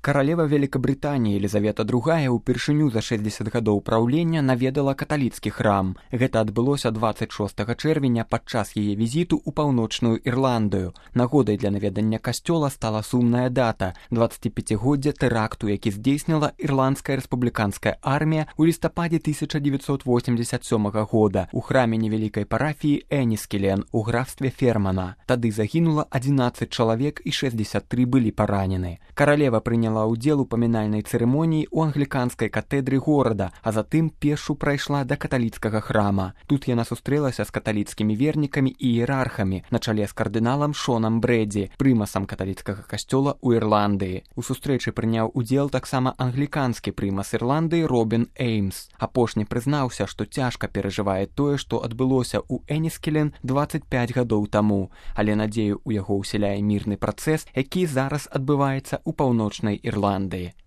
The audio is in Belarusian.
Каралева Великабрытаніі Елізавета II ўпершыню за 60 гадоў праўлення наведала каталіцкі храм. Гэта адбылося 26 чэрвеня падчас яе візіту ў паўночную Ірландыю. Нагодай для наведання касцёла стала сумная дата – 25-годдзе тэракту, які здзейснила Ірландская рэспубліканская армія ў лістападзе 1987 года ў храме невялікай парафіі Энніскілен у графстве Фермана. Тады загінула 11 чалавек і 63 былі паранены. Каралева прыняла ўдзел у памінальнай цырымоніі ў англіканскай катэдры горада, а затым пешшу прайшла да каталіцкага храма. Тут яна сустрэлася з каталіцкімі вернікамі і іерархамі на чале з кардыналам Шонам Брэдзі, прымасам каталіцкага касцёла ў Ірландыі. У сустрэчы прыняў удзел таксама англіканскі прымас Ірландыі Робін Эймс. Апошні прызнаўся, што цяжка перажывае тое, што адбылося ў Энніскілен 25 гадоў таму, але надзею ў яго ўсяляе мірны працэс, які зараз адбываецца ў паўночнай Ірландыі.